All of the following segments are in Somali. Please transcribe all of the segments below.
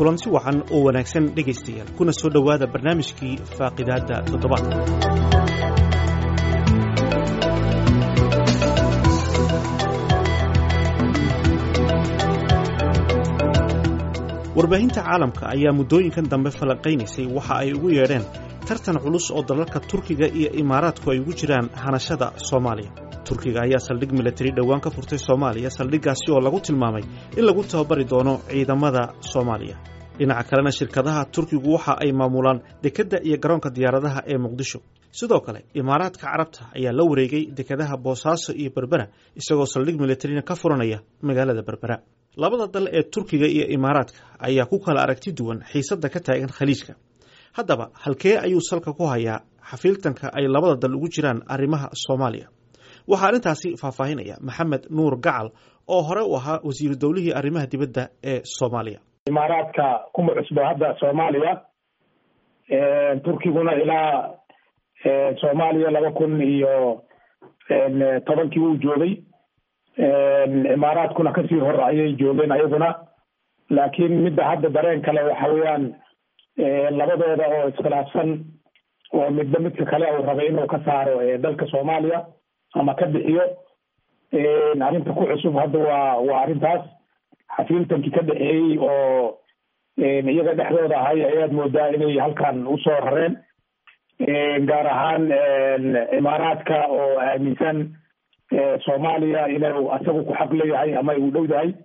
kulanti wacan oo wanaagsan dhegaystayaal kuna soo dhowaada barnaamijkii faaqidaadda toddobaadka. warbaahinta caalamka ayaa muddooyinkan dambe falanqaynaysay waxa ay ugu yeedheen tartan culus oo dalalka Turkiga iyo Imaaraadku ay ugu jiraan hanashada Soomaaliya. Turkiga ayaa saldhig military dhawaan ka furtay Soomaaliya, saldhigaasi oo lagu tilmaamay in lagu tababari doono ciidamada Soomaaliya. dhinaca kalena shirkadaha Turkigu waxa ay maamulaan dekedda iyo garoonka diyaaradaha ee Muqdisho. sidoo kale Imaaraadka Carabta ayaa la wareegay dekedaha Boosaaso iyo Berbera isagoo saldhig military ka furanaya magaalada Berbera. labada dal ee Turkiga iyo Imaaraadka ayaa ku kala aragti duwan xiisadda ka taagan Khaliijka. haddaba halkee ayuu salka ku hayaa xafiiltanka ay labada dal ugu jiraan arrimaha Soomaaliya? waxaa arrintaasi faahfaahinaya Maxamed Nuur Gacal oo hore u ahaa wasiir dawlihii arrimaha dibadda ee Soomaaliya. Imaaraadka kuma cusbo hadda Soomaaliya, Turkiguna ilaa Soomaaliya 2010 uu joogay. Imaaraadkuna kasii hor ayay joogeen ayaguna, laakiin midda hadda dareen kale waxa weeyaan labadooda oo iskhilaafsan oo midba midka kale uu rabay inuu ka saaro dalka Soomaaliya ama ka bixiyo. arrinta ku cusub hadda waa arrintaas xafiiltankii ka dhaxeeyey oo iyaga dhexdooda ahay ayaad moodaa inay halkan usoo rareen, gaar ahaan Imaaraadka oo aaminsan Soomaaliya inuu asagu ku xaq leeyahay ama uu dhow yahay,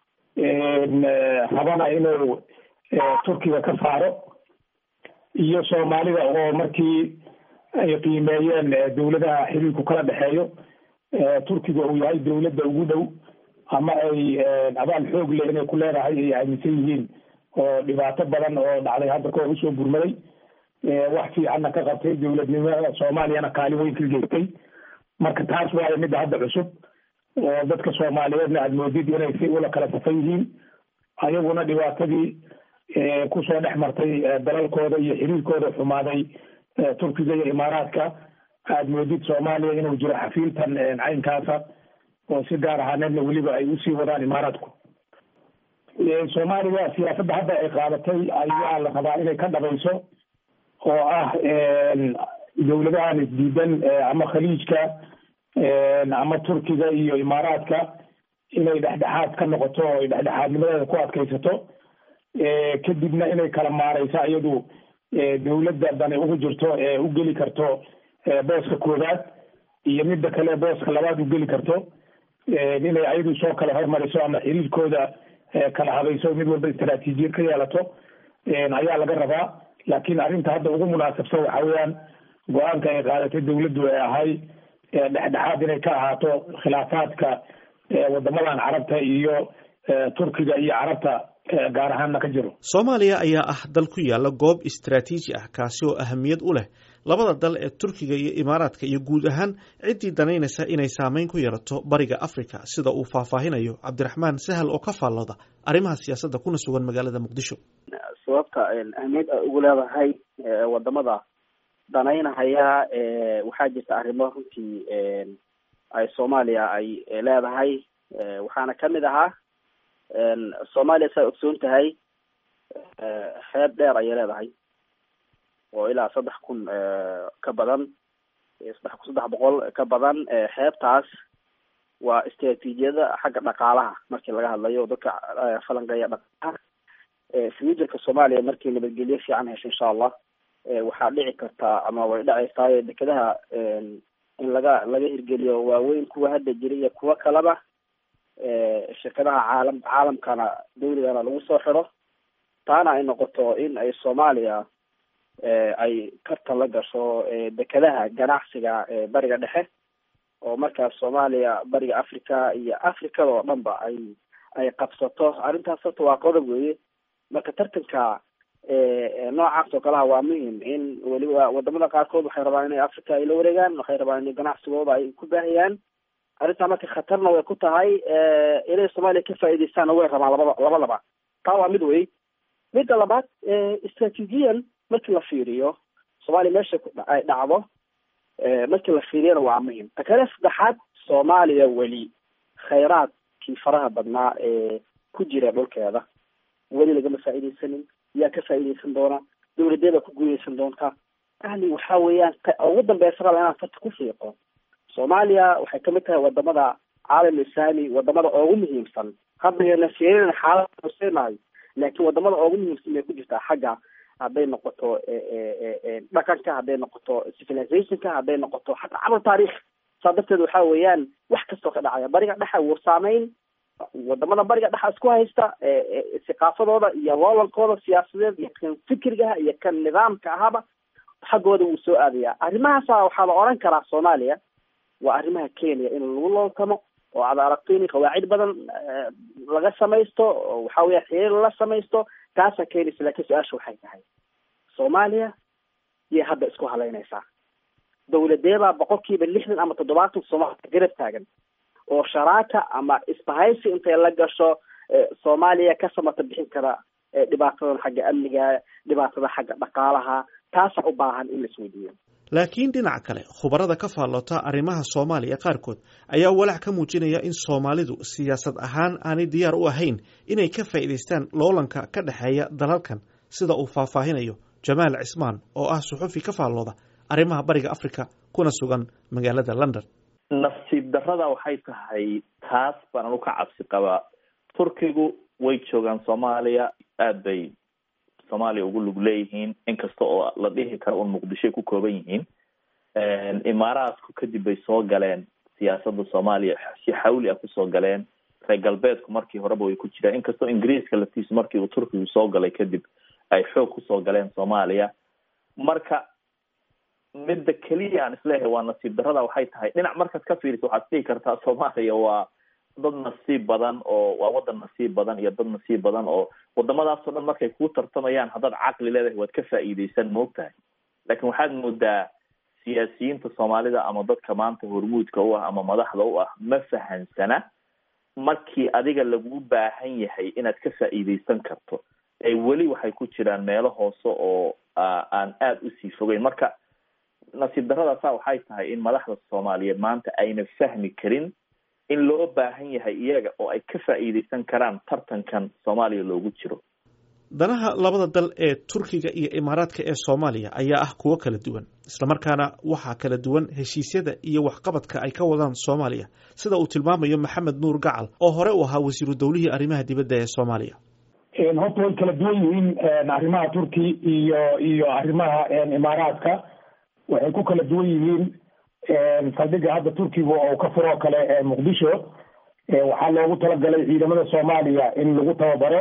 rabana inuu Turkiga ka saaro, iyo Soomaalida oo markii ay qiimeeyeen dawladaha xiriirku kala dhexeeyo Turkiga uu yahay dawladda ugu dhow ama ay abaal xoog leh inay ku leedahay ay aaminsan yihiin, oo dhibaato badan oo dhacday hadda ka hor usoo gurmaday, wax fiicanna ka qabtay dawladnimada Soomaaliyana kaalin weyn ka geystay. marka taas waa midda hadda cusub oo dadka Soomaaliyeedna aad moodid inay si ula kala safan yihiin, ayaguna dhibaatadii kusoo dhex martay dalalkooda iyo xiriirkooda xumaaday Turkiga iyo Imaaraadka aad moodid Soomaaliya inuu jiro xafiiltan caynkaasa oo si gaar ahaaneedna weliba ay usii wadaan Imaaraadku. Soomaaliya siyaasadda hadda ay qaadatay ayaa la rabaa inay ka dhabayso, oo ah dawladahan isdiidan ama Khaliijka ama Turkiga iyo Imaaraadka inay dhexdhexaad ka noqoto oo ay dhexdhexaadnimadeeda ku adkaysato, kadibna inay kala maareyso iyadu dawladda dani ugu jirto u geli karto booska koowaad iyo midda kale booska labaad u geli karto, inay ayadu soo kala hormariso ama xiriirkooda kala habayso, mid walba istaraatiijiyad ka yeelato ayaa laga rabaa. laakiin arrinta hadda ugu munaasabsan waxa weeyaan go-aanka ay qaadatay dawladdu ee ahay dhexdhexaad inay ka ahaato khilaafaadka wadamadan Carabta iyo Turkiga iyo Carabta gaar ahaanna ka jiro. Soomaaliya ayaa ah dal ku yaala goob istiraatiiji ah kaasi oo ahamiyad u leh labada dal ee Turkiga iyo Imaaraadka iyo guud ahaan ciddii danaynaysa inay saameyn ku yeelato bariga Afrika, sida uu faahfaahinayo Cabdiraxmaan Sahal oo ka faallooda arrimaha siyaasadda kuna sugan magaalada Muqdisho. sababta ahmiyad ugu leedahay wadamada danaynaya waxaa jirta arrimo runtii ay Soomaaliya ay leedahay, waxaana kamid ahaa Soomaaliya saa ogsoon tahay xeeb dheer ayay leedahay oo ilaa 3,000 ka badan 3,300 ka badan. xeebtaas waa istiraatiijiyada xagga dhaqaalaha markii laga hadlayo dadka falanqeeya dhaqaalaha. future-ka Soomaaliya markii nabadgelyo fiican hesho insha Allah waxaa dhici karta ama way dhacaysaa dekedaha in laga hirgeliyo waaweyn kuwa hadda jira iyo kuwa kaleba, shirkadaha caalamkana dawladana lagu soo xiro, taana ay noqoto in ay Soomaaliya ay tartan la gasho dekedaha ganacsiga bariga dhexe, oo markaas Soomaaliya bariga Afrika iyo Afrikada oo dhanba ay qabsato. arrintaas horta waa qodob weeye. marka tartanka noocaas oo kalaha waa muhiim in weliba wadamada qaarkood waxay rabaan inay Afrika ay la wareegaan, waxay rabaan inay ganacsigooda ay ku baahiyaan. arrintaa marka khatarna way ku tahay inay Soomaaliya ka faa'iidaystaan way rabaan labadaba. taa waa mid wey. midda labaad istiraatiijiyan markii la fiiriyo Soomaaliya meesha ay dhacdo markii la fiiriyana waa muhiim. ta kale saddexaad, Soomaaliya weli khayraadkii faraha badnaa ku jira dhulkeeda weli lagama faa'iidaysanin yaa ka faa'iidaysan doona dowladeeda ku guuleysan doonta yani waxa weeyaan ugu dambeysa raba inaan farta ku fiiqo soomaaliya waxay kamid tahay wadamada caalam islaami wadamada ugu muhiimsan hadda fiirina xaalada hooseynayo laakiin wadamada ugu muhiimsan bay ku jirtaa xagga hadday noqoto dhaqanka hadday noqoto civilizationka hadday noqoto xataa cabr taariikh saa darteed waxa weeyaan wax kastoo ka dhacaya bariga dhexa wuu saameyn wadamada bariga dhexa isku haysta siqaafadooda iyo loolankooda siyaasadeed iyo kan fikrigaha iyo kan nidaamka ahaba xaggooda wuu soo aadaya arrimahaasa waxaa la oran karaa soomaaliya waa arrimaha kenya in lagu looltamo oo aad aragto in qawaacid badan laga samaysto waxa weya xiriir la samaysto taasaa keenaysa laakiin su-aasha waxay tahay soomaaliya yay hadda isku halaynaysaa dowladeebaa 60% ama 70% soomaaliya garab taagan oo sharaaka ama isbahaysi intay la gasho soomaaliya ka samata bixin kara dhibaatadan xagga amniga dhibaatada xagga dhaqaalaha taasaa u baahan in la isweydiiyo laakiin dhinaca kale khubarada ka faallota arrimaha soomaaliya qaarkood ayaa walaac ka muujinaya in soomaalidu siyaasad ahaan aanay diyaar u ahayn inay ka faa'iidaystaan loolanka ka dhexeeya dalalkan sida uu faahfaahinayo jamaal cismaan oo ah suxufi ka faallooda arrimaha bariga afrika kuna sugan magaalada london nasiib darrada waxay tahay taas baan anu ka cabsi qabaa turkigu way joogaan soomaaliya aad bay soomaaliya ugu lug leeyihiin inkasta oo la dhihi karo un muqdishoy ku kooban yihiin imaaraadku kadib bay soo galeen siyaasadda soomaaliya si xawli ah kusoo galeen reer galbeedku markii horeba way ku jiraan inkastoo ingiriiska laftiisu markii uu turkigu soo galay kadib ay xoog kusoo galeen soomaaliya marka midda keliya aan isleeyahay waa nasiib darrada waxay tahay dhinac markaad ka fiiriso waxaad dhihi kartaa soomaaliya waa dad nasiib badan oo waa wadan nasiib badan iyo dad nasiib badan oo wadamadaasoo dhan markay kuu tartamayaan haddaad caqli leedahay waad ka faa'iidaysan maogtahay laakiin waxaad moodaa siyaasiyiinta soomaalida ama dadka maanta hormuudka u ah ama madaxda u ah ma fahansana markii adiga lagu baahan yahay inaad ka faa'iidaysan karto ee weli waxay ku jiraan meelo hoose oo aan aada usii fogeyn marka nasiib darradaasa waxay tahay in madaxda soomaaliyeed maanta ayna fahmi karin in loo baahan yahay iyaga oo ay ka faa'iidaysan karaan tartankan soomaaliya loogu jiro danaha labada dal ee turkiga iyo imaaraadka ee soomaaliya ayaa ah kuwo kala duwan islamarkaana waxaa kala duwan heshiisyada iyo waxqabadka ay ka wadaan soomaaliya sida uu tilmaamayo maxamed nuur gacal oo hore u ahaa wasiiru dowlihii arrimaha dibadda ee soomaaliya horta way kala duwan yihiin arrimaha turki iyo arrimaha imaaraadka waxay ku kala duwan yihiin saldhiga hadda turkiga oo ka furoo kale muqdisho waxaa loogu talagalay ciidamada soomaaliya in lagu tababaro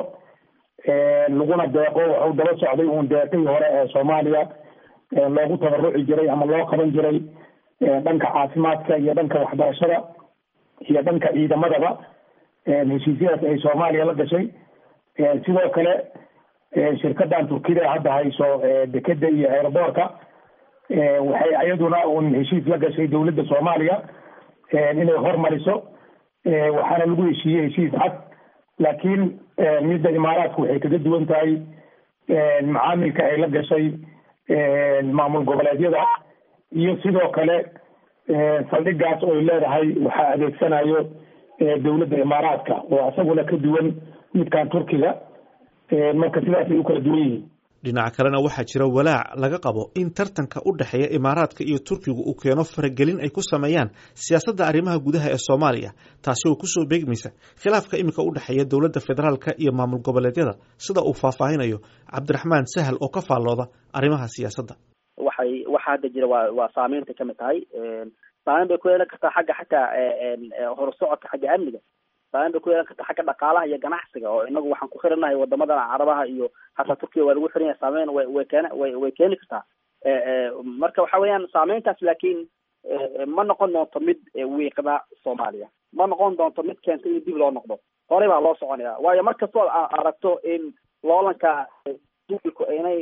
laguna deeqo waxuu daba socday uun deeqii hore ee soomaaliya loogu tabaruci jiray ama loo qaban jiray dhanka caafimaadka iyo dhanka waxbarashada iyo dhanka ciidamadaba heshiisyadaas ay soomaaliya la gashay sidoo kale shirkadan turkida hadda hayso dekeda iyo aeroboortka waxay iyaduna un heshiis la gashay dawladda soomaaliya inay hormariso waxaana lagu heshiiyey heshiis cad laakiin midda imaaraadku waxay kaga duwan tahay macaamilka ay la gashay maamul goboleedyada iyo sidoo kale saldhigaas oo ay leedahay waxaa adeegsanayo dawladda imaaraadka oo isaguna ka duwan midkan turkiga marka sidaasay u kala duwan yihiin dhinaca kalena waxaa jira walaac laga qabo in tartanka u dhexeeya imaaraadka iyo turkigu uu keeno faragelin ay ku sameeyaan siyaasadda arrimaha gudaha ee soomaaliya taasi oo kusoo beegmaysa khilaafka iminka u dhexeeya dowladda federaalka iyo maamul goboleedyada sida uu faahfaahinayo cabdiraxmaan sahal oo ka faallooda arrimaha siyaasadda waxa hadda jira waa saameynta kamid tahay saameyn bay ku yeelan kartaa xagga xataa horusocodka xagga amniga saameyn bay ku yeelan kartaa xagga dhaqaalaha iyo ganacsiga oo inagu waxaan ku xiranahay wadamadan carabaha iyo hataa turkiya waa lagu xiran yahay saameyn way keeni kartaa marka waxa weeyaan saameyntaas laakiin ma noqon doonto mid wiiqda soomaaliya ma noqon doonto mid keenta in dib loo noqdo horey baa loo soconaya waayo markastoo aragto in loolanka duulku inay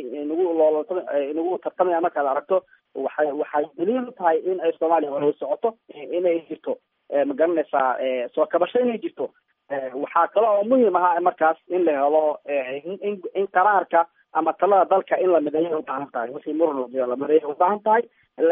inagu tartamayaan markaad aragto waxay daliil tahay in ay soomaaliya horey socoto inay jirto magaranaysaa soo kabasho inay jirto waxaa kale oo muhiim ahaa markaas in la helo in qaraarka ama talada dalka in la mideeyo ubaahan tahay wixii muran la mideeyo ubaahan tahay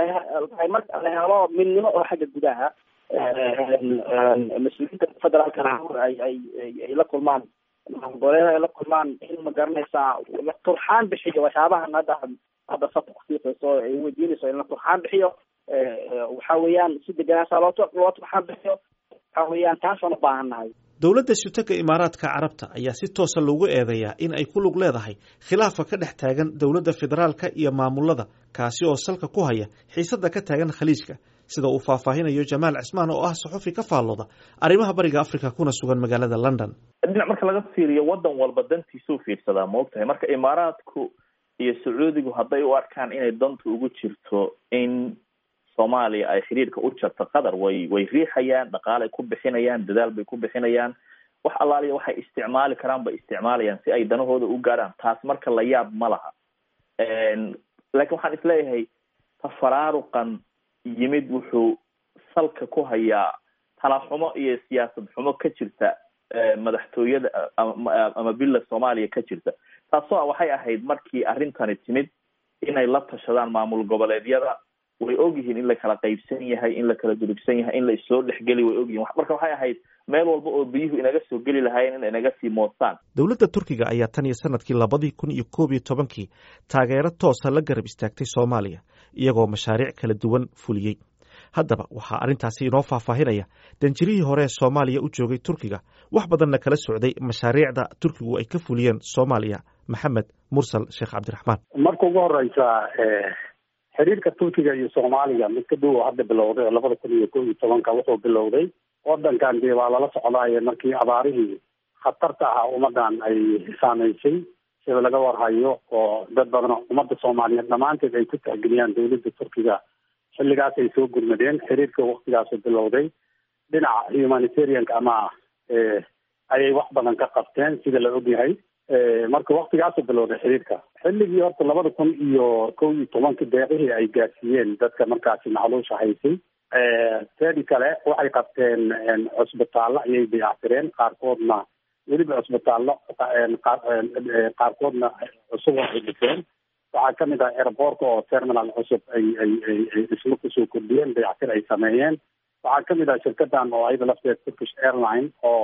marka la helo midnimo oo xagga gudaha mas-uuliyiinta federaalkana ay la kulmaan goboleedaha ay la kulmaan in ma garanaysaa la turxaan bixiyo waxyaabahan hadda sabta kufiiqayso ay weydiinayso in la turxaan bixiyo waxa weeyaan si deganaanshaa loo turxaan bixiyo waxa weeyaan taasaan u baahannahay. dowladda sultanka imaaraadka carabta ayaa si toosa loogu eedeeyaa in ay ku lug leedahay khilaafa ka dhex taagan dowladda federaalka iyo maamulada kaasi oo salka ku haya xiisadda ka taagan khaliijka sida uu faahfaahinayo Jamaal Cismaan oo ah saxufi ka faallooda arrimaha bariga Afrika kuna sugan magaalada London. dhinac marka laga fiiriyo wadan walba dantiisu fiirsadaa moogtahay marka imaaraadku iyo sacuudigu hadday u arkaan inay dantu ugu jirto in Soomaaliya ay xiriirka u jarto qadar way riixayaan dhaqaale ku bixinayaan dadaal bay ku bixinayaan wax allaaliya waxay isticmaali karaan bay isticmaalayaan si ay danahooda u gaaraan taas marka la yaab ma laha laakiin waxaan isleeyahay tafaraaruqan yimid wuxuu salka ku hayaa talaxumo iyo siyaasad xumo ka jirta madaxtooyada ama bila Soomaaliya ka jirta taasoo waxay ahayd markii arrintani timid inay la tashadaan maamul goboleedyada way ogyihiin in la kala qaybsan yahay in la kala durugsan yahay in la isoo dhexgeli way ogyihiin marka waxay ahayd meel walba oo biyuhu inaga soo geli lahaayeen in inaga sii moostaan. dowladda Turkiga ayaa tan iyo sanadkii 2011 taageero toos ah la garab istaagtay Soomaaliya iyagoo mashaariic kala duwan fuliyay. haddaba waxaa arrintaasi inoo faahfaahinaya danjirihii hore ee Soomaaliya u joogay Turkiga wax badanna kala socday mashaariicda Turkigu ay ka fuliyeen Soomaaliya Maxamed Mursal Sheekh Cabdiraxmaan. marka ugu horeysa xiriirka Turkiga iyo Soomaaliya mid ka dhow hadda bilowday 2011 wuxuu bilowday wadankan dee waa lala socdaayeen markii abaarihii khatarta ah ummadan ay saameysay sida laga warhayo oo dad badan ummadda Soomaaliyeed dhamaanteed ay ku taageerayaan dowladda Turkiga xilligaas ay soo gurmadeen xiriirka waqtigaas bilowday dhinaca humanitarianka ama ayay wax badan ka qabteen sida la ogyahay marka waqtigaas bilowday xiriirka xilligii horta 2011 deeqihii ay gaarsiiyeen dadka markaasi macluusha haysay teedi kale waxay qabteen cusbitaallo ayay dayactireen qaarkoodna weliba cusbitaallo qaarkoodna cusub ay dhiseen waxaa kamid ah airportka oo terminal cusub ay dhismo kusoo kordhiyeen dayactir ay sameeyeen waxaa kamid ah shirkadan oo ayada lafteed Turkish Airline oo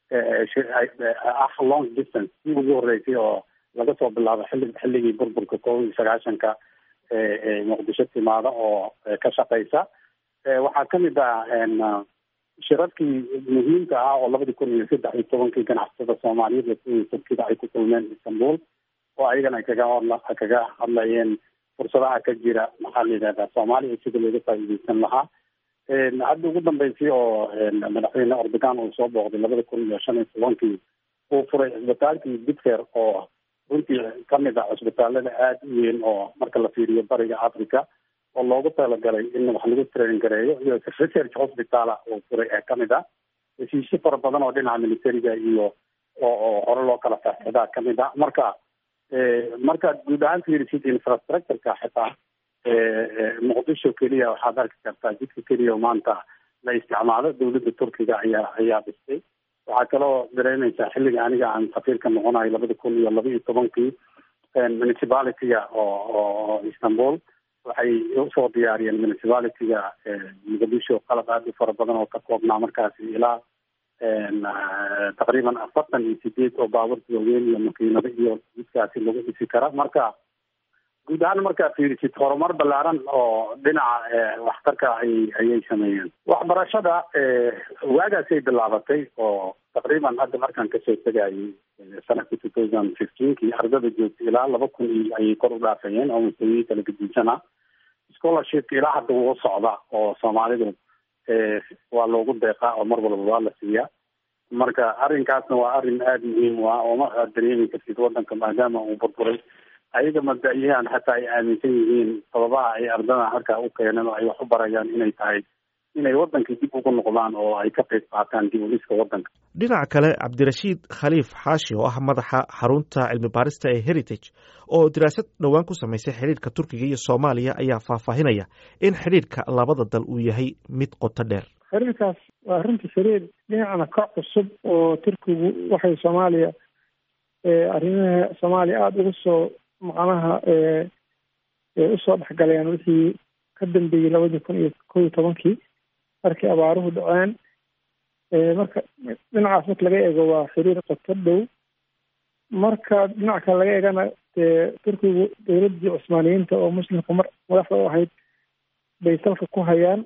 long distance si ugu horeysay oo laga soo bilaabo xilligii burburka 1990 muqdisho timaada oo ka shaqeysa waxaa kamid ah shirarkii muhiimka ah oo 2013 ganacsatada Soomaaliyeed iyo Turkiga ay ku kulmeen Istanbul oo ayagana ay kaga hadlayeen fursadaha ka jira maxaa la yidhahdaa Soomaaliya sida looga faa'iideysan lahaa hadda ugu dambeysay oo madaxweyne Erdogan uu soo booqday 2015 uu furay isbitaalkii Bitfer oo runtii kamid ah isbitaalada aad u weyn oo marka la fiiriyo bariga Afrika oo loogu talagalay in wax lagu train gareeyo iyo research hospital oo furay kamid ah heshiisyo fara badan oo dhinaca militariga iyo oo hore loo kala faa'iidaa kamid ah marka guud ahaan fiirisid infrastructure-ka xitaa muqdisho keliya waxaad arki kartaa jidka keliya maanta la isticmaalo dowladda Turkiga ayaa dhistay waxaa kaloo dareemaysaa xilliga aniga aan safiirka noqonayo 2012 municipality-ga oo Istanbul waxay usoo diyaariyeen municipality-ga muqdisho qalab aad u fara badan oo ka koobnaa markaasi ilaa taqriiban 48 oo baabuurta waaweyn iyo makiinado iyo jidkaasi lagu dhisi kara marka guud ahaan markaa fiirisid horumar ballaaran oo dhinaca waxtarka ayay sameeyeen waxbarashada waagaasay bilaabatay oo taqriiban hadda markaan kasoo tegayay sanadkii 2015 ardada joogtay ilaa 2000 ayay kor u dhaafayeen oo mustawiyii kala gedisanaa scholarship ilaa hadda wuu socda oo Soomaalidu waa loogu deeqaa oo mar walba waa la siiyaa marka arrinkaasna waa arrin aad muhiim u ah oo ma dareemi kartid wadanka maadaama uu burburay ayaga mabda'iyahan xataa ay aaminsan yihiin sababaha ay ardada halkaa u keeneen oo ay wax u barayaan inay tahay inay wadanka dib ugu noqdaan oo ay ka qayb qaataan dib u dhiska wadanka. dhinaca kale Cabdirashiid Khaliif Xaashi oo ah madaxa xarunta cilmi baarista ee Heritage oo diraasad dhowaan ku samaysay xiriirka Turkiga iyo Soomaaliya ayaa faahfaahinaya in xiriirka labada dal uu yahay mid qoto dheer. xiriirkaas waa runtii xiriir dhinacna ka cusub oo Turkigu waxay Soomaaliya arrimaha Soomaaliya aada ugu soo macnaha usoo dhexgaleen wixii ka dambeeyey 2011 markii abaaruhu dhaceen marka dhinacaas marka laga eego waa xiriir qoto dhow marka dhinac kale laga eegana dee turkigu dowladdii cusmaaniyiinta oo muslimka madaxda u ahayd bay salka ku hayaan.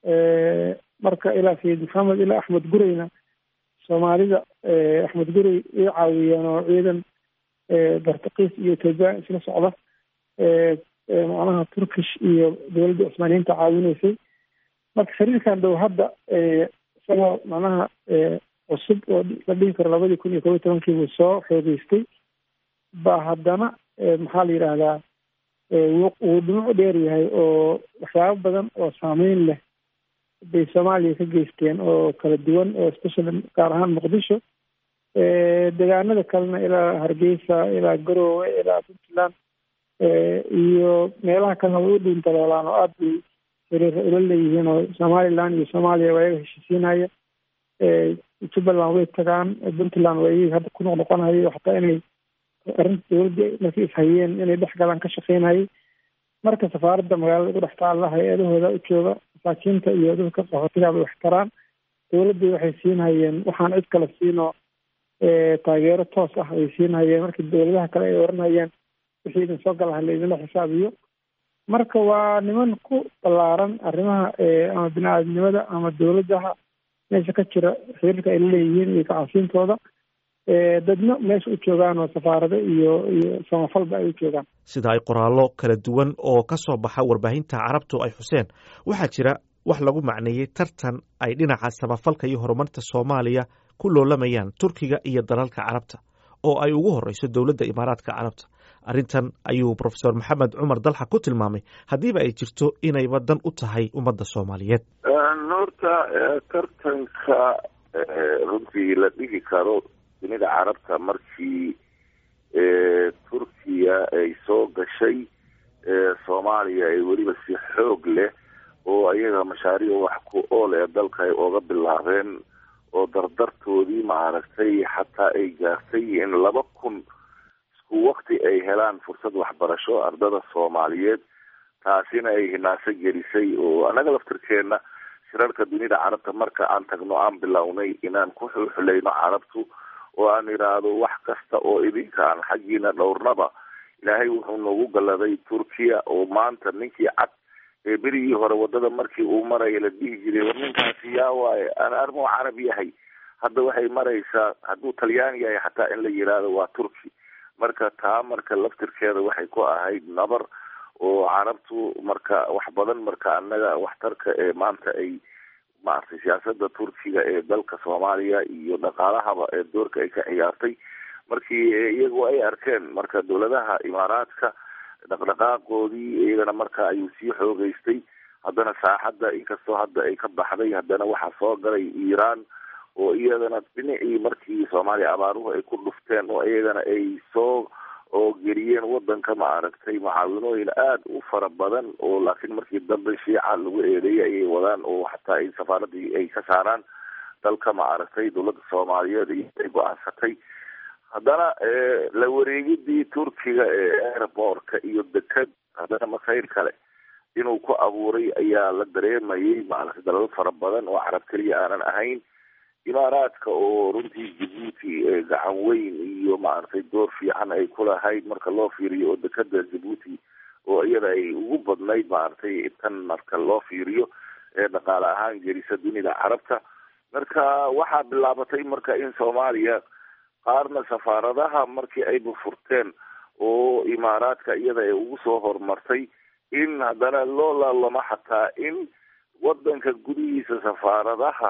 marka ilaa sayid maxamed ilaa axmed gureyna soomaalida axmed gurey way caawiyeen oo ciidan bartakiis iyo ethoobiya isla socda macnaha turkish iyo dowladda cusmaaniyiinta caawinaysay. marka xiriirkan dhow hadda isagoo macnaha cusub oo la dhihi karo 2011 buu soo xoogeystay baa haddana maxaa la yidhaahdaa wuu dhinac dheer yahay oo waxyaabo badan oo saameyn leh bay soomaaliya ka geysteen oo kala duwan oo especially gaar ahaan muqdisho, deegaanada kalena ilaa hargeysa ilaa garowe ilaa puntland iyo meelaha kalena way u dhuuntaleelaan oo aada bay xiriir ula leeyihiin oo somaliland iyo soomaaliya waa iyaga heshiisiinaya. jubbaland way tagaan, puntland waa iyaga hadda ku noqnoqonayay xataa inay arrinta dowladda markii ishayeen inay dhex galaan ka shaqeynayay. marka safaaradda magaalada ugu dhex taalla hay-adahooda u jooga masaakiinta iyo dadka qaxootiga bay wax taraan. dowladdii waxay siinhayeen waxaan cid kale siinoo taageero toos ah ay siinhayeen markii dowladaha kale ay oranayeen wixii idin soo galaha laydinla xisaabiyo. marka waa niman ku ballaaran arrimaha ama bini-aadamnimada ama dowladaha meesha ka jira xiriirka ay laleeyihiin iyo kacasiintooda. dadna meesha u joogaan oo safaarado iyo samafalba ay u joogaan. sida ay qoraallo kala duwan oo ka soo baxa warbaahinta carabtu ay xuseen, waxaa jira wax lagu macneeyey tartan ay dhinaca samafalka iyo horumarta Soomaaliya ku loolamayaan Turkiga iyo dalalka Carabta oo ay ugu horeyso dowladda Imaaraadka Carabta. arrintan ayuu professor Maxamed Cumar Dalxa ku tilmaamay haddiiba ay jirto inay wadan u tahay ummadda Soomaaliyeed. horta tartanka runtii la dhigi karo dunida carabta markii turkiya ay soo gashay soomaaliya ay weliba si xoog leh oo ayaga mashaariic wax ku ool ee dalka ay ooga bilaabeen oo dardartoodii maaragtay xataa ay gaartay in 2000 isku waqti ay helaan fursad waxbarasho ardada soomaaliyeed. taasina ay hinaaso gelisay oo anaga laftirkeena shirarka dunida carabta marka aan tagno aan bilownay inaan ku xulayno carabtu oo aan idhaahdo wax kasta oo idinka aan xaggiina dhowrnaba ilaahay wuxuu noogu galaday turkiya oo maanta ninkii cad ee berigii hore wadada markii uu maraya la dhihi jiray war ninkaasi yaa waaye ana armoo carab yahay, hadda waxay maraysaa hadduu talyaani yahay xataa in la yidhaahdo waa turki. marka taa marka laftirkeeda waxay ku ahayd nabar oo carabtu marka wax badan marka annaga waxtarka ee maanta ay maartay siyaasada turkiga ee dalka Soomaaliya iyo dhaqaalahaba ee doorka ay ka ciyaartay markii iyagu ay arkeen marka dowladaha Imaaraadka dhaqdhaqaaqoodii iyagana marka ayuu sii xoogeystay. haddana saaxadda inkastoo hadda ay ka baxday haddana waxaa soo galay Iiraan oo iyadana dhinacii markii Soomaaliya abaaruhu ay ku dhufteen oo iyagana ay soo oo geliyeen wadanka maaragtay macaawinooyin aada u fara badan oo laakiin markii dambe shiica lagu eedeeyay ayay wadaan oo xataa ay safaaradii ay ka saaraan dalka maaragtay dowladda Soomaaliyeed ay go-aansatay. haddana la wareegidii turkiga ee airportka iyo deked haddana masayr kale inuu ku abuuray ayaa la dareemayay maaragtay dalal fara badan oo carab keliya aanan ahayn. Imaaraadka oo runtii Djibouti gacan weyn iyo maaragtay door fiican ay ku lahayd marka loo fiiriyo oo dekada Djibouti oo iyada ay ugu badnayd maaragtay tan marka loo fiiriyo dhaqaale ahaan gelisa dunida carabta. marka waxaa bilaabatay marka in Soomaaliya qaarna safaaradaha markii ay furteen oo Imaaraadka iyada ay ugu soo hormartay in haddana loo laalama xataa in wadanka gudihiisa safaaradaha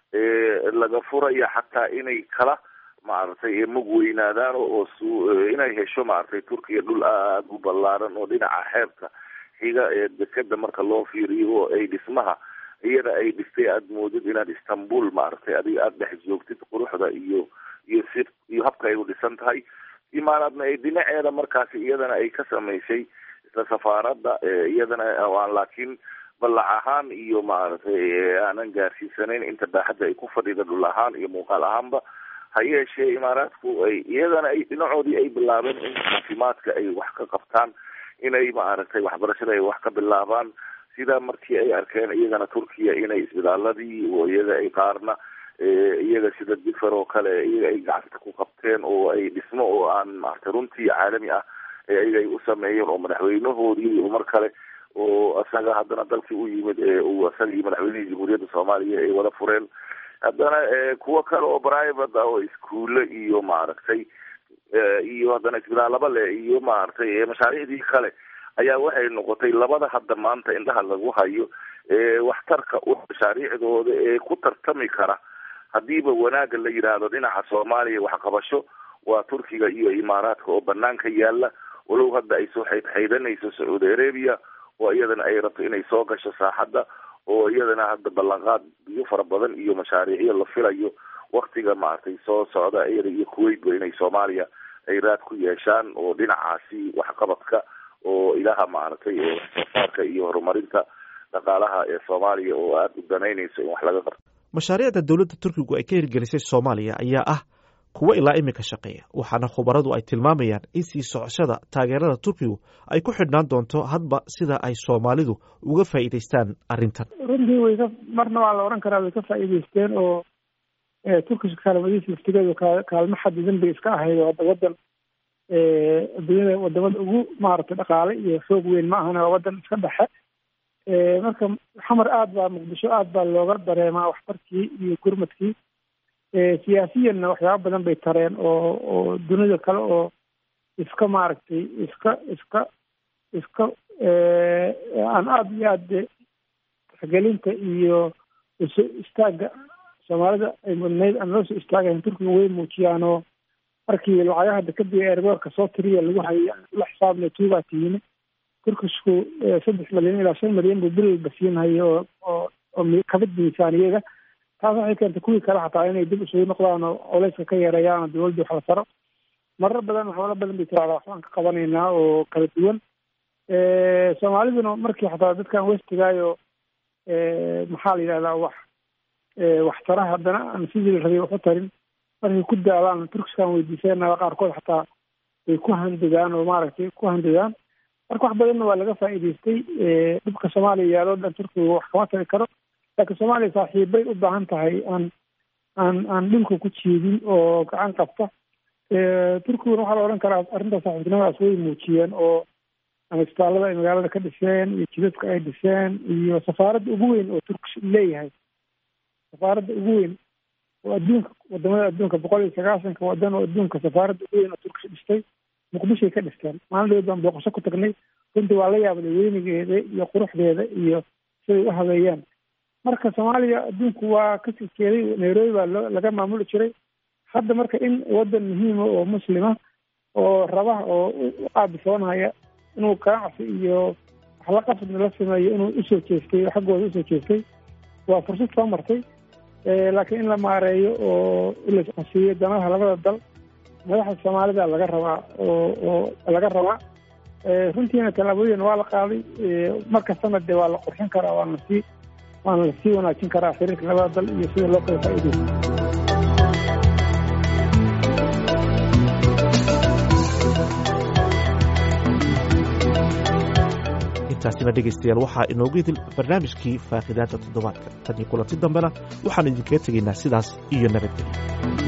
laga furaya xataa inay kala maaragtay mug weynaadaan oo inay hesho maaragtay Turkiya dhul aad u ballaaran oo dhinaca xeebta xiga ee dekada marka loo fiiriyo oo ay dhismaha iyada ay dhistay aad moodid inaad Istanbul maaragtay adiga aad dhex joogtid quruxda iyo habka ay u dhisan tahay. Imaaraadna ay dhinaceeda markaasi iyadana ay ka samaysay isla safaaradda iyadana laakiin balac ahaan iyo maaragtay aanan gaarsiisanayn inta baaxadda ay ku fadhida dhul ahaan iyo muuqaal ahaanba. ha yeeshee Imaaraadku ay iyadana ay dhinacoodii ay bilaabeen in caafimaadka ay wax ka qabtaan, inay maaragtay waxbarashada ay wax ka bilaabaan sida markii ay arkeen iyagana Turkiya inay isbitaaladii oo iyaga ay qaarna iyaga sida difer oo kale iyaga ay gacanta ku qabteen oo ay dhismo oo aan maaragtay runtii caalami ah iyaga ay u sameeyeen oo madaxweynahoodii mar kale oo isaga haddana dalkii u yimid uu isagii madaxweynihii jamhuuriyadda soomaaliya ay wada fureen haddana kuwo kale oo private ah oo iskuulle iyo maaragtay iyo haddana isbitaalaba leh iyo maaragtay mashaariicdii kale ayaa waxay noqotay labada hadda maanta indhaha lagu hayo waxtarka mashaariicdooda ku tartami kara hadiiba wanaaga la yidhaahdo dhinaca soomaaliya waxqabasho waa turkiga iyo imaaraadka oo banaanka yaala walow hadda ay soo xaydxaydanayso sacuudi arabia oo iyadana ay rabto inay soo gasho saaxadda oo iyadana hadda ballanqaad biyo fara badan iyo mashaariicyo la filayo waktiga maaragtay soo socda iyada iyo kuwaitba inay soomaaliya ay raad ku yeeshaan oo dhinacaasi waxqabadka oo ilaha maaragtay waxsoosaarka iyo horumarinta dhaqaalaha ee soomaaliya oo aada u danaynayso in wax laga qabto mashaariicda dowladda turkigu ay ka hirgelisay soomaaliya ayaa ah kuwo ilaa imika shaqeeya waxaana khubaradu ay tilmaamayaan in sii socoshada taageerada turkigu ay ku xidhnaan doonto hadba sida ay soomaalidu uga faa'iidaystaan arrintan runtii marna waa la odhan karaa way ka faa'iidaysteen oo turkish kaalmadiisa laftigeedu kaalmo xadidan bay iska ahayd oo hadda waddan adduunyada wadamada ugu maaragtay dhaqaale iyo xoog weyn ma ahana waa waddan iska dhexe marka xamar muqdisho aad baa looga dareemaa waxtarkii iyo gurmadkii siyaasiyanna waxyaaba badan bay tareen oo dunida kale oo iska maaragtay iska aan aada iyo aada tixgelinta iyo usoo istaaga soomaalida ay mudnayd aan loo soo istaagayn turkiga way muujiyaan oo markii lacagaha dekadii eerboorka soo tiriya lagu hayay la xisaabna tuubaa tiyimi turkishku 3 milyan ilaa 5 milyan buu bil basiinhayo oo kabad miisaaniyada taas waxay keentay kuwii kale xataa inay dib isugu noqdaan oo culeyska ka yareeyaan oo dawladda wax la taro marar badan waxyaalo badan bay tiraahdaa waxbaan ka qabanaynaa oo kala duwan soomaaliduna markii xataa dadkan westigaayo maxaa la yidhahdaa wax tara haddana aan sidii la rabay wax u tarin markay ku daalaan turkiskan weydiiseenaa qaarkood xataa way ku handagaan oo maaragtay ku handadaan marka wax badanna waa laga faa'iidaystay dhibka soomaaliya yaaloo dhan turkiga wax kama tari karo laakiin soomaaliya saaxiibbay u baahan tahay aan dhulka ku jiidin oo gacan qabta turkiguna waxaa la odhan karaa arrinta saaxiibtinimadaas way muujiyeen oo isbitaallada ay magaalada ka dhiseen iyo jidadka ay dhiseen iyo safaaradda ugu weyn oo turkish leeyahay safaaradda ugu weyn oo adduunka wadamada adduunka 190 wadan oo adduunka safaaradda ugu weyn oo turkish dhistay muqdishoay ka dhisteen maalin baan booqasho ku tagnay runtii waa la yaabnay weynigeeda iyo quruxdeeda iyo siday u habeeyaan marka soomaaliya adduunku waa ka sii jeeday nairobi baa laga maamuli jiray hadda marka in wadan muhiima oo muslima oo raba oo u qaabisoonaya inuu ganacsi iyo wax la qabsadna la sameeyo inuu usoo jeestay xaggooda usoo jeestay waa fursad soo martay laakiin in la maareeyo oo ilasqasiiyo danaha labada dal madaxda soomaalida laga rabaa runtiina tallaabooyin waa la qaaday markastana dee waa la qurxin karaa waana lasii wanaajin karaa xiriirka labada dal iyo sida loo kala faa'iidaysto intaasina dhegaystayaal waxaa inoogu idil barnaamijkii faaqidaada toddobaadka tan iyo kulanti dambena waxaan idinkaga tegaynaa sidaas iyo nabadgelyo